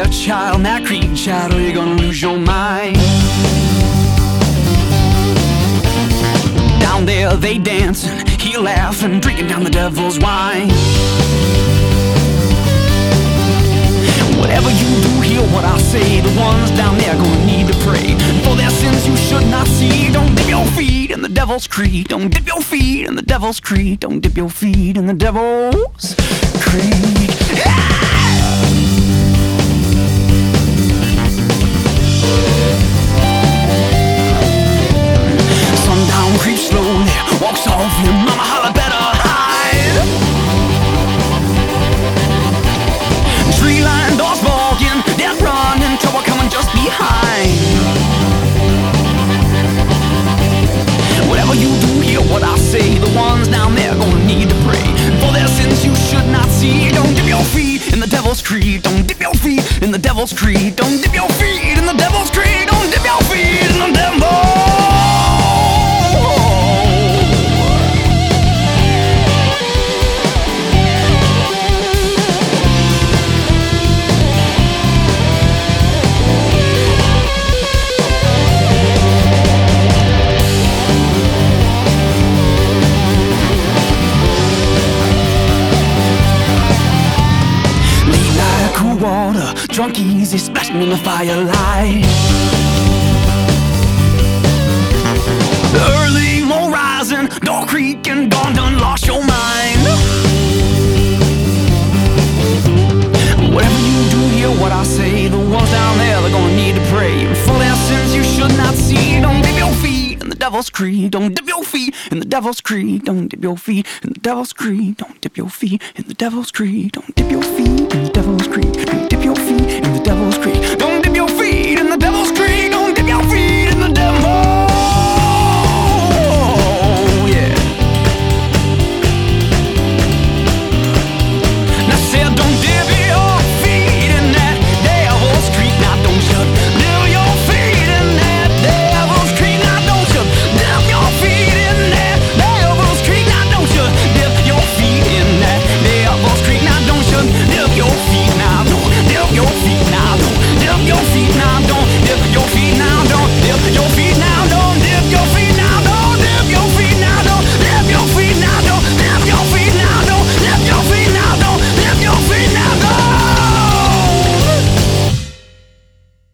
there, child, in that creed, child, or you're gonna lose your mind. Down there they dancing, he laughing, drinking down the devil's wine. Whatever you do, hear what I say. The ones down there gonna need to pray. For their sins you should not see. Don't dip your feet in the devil's creed. Don't dip your feet in the devil's creed. Don't dip your feet in the devil's creed. Sundown creeps slowly, walks off, your mama holla better hide. Tree line doors walking, they're running, trouble coming just behind. Whatever you do, hear what I say. The ones down there gonna need to pray. For their sins you should not see. Don't dip your feet in the devil's creed. Don't dip your feet in the devil's creed. Don't dip your feet in the devil's creed. Don't dip your feet in the devil. Water, drunk easy, splashing in the firelight. Early morning rising, door creaking, dawn done lost your mind. Whatever you do, hear what I say. The ones down there, they're gonna need to pray. For their sins you should not see. Don't dip your feet in the devil's creed. Don't dip your feet in the devil's creed. Don't dip your feet in the devil's creed. Don't dip your feet in the devil's creed. Don't dip your feet in the devil's creed. Don't dip your feet in the devil's creed. Don't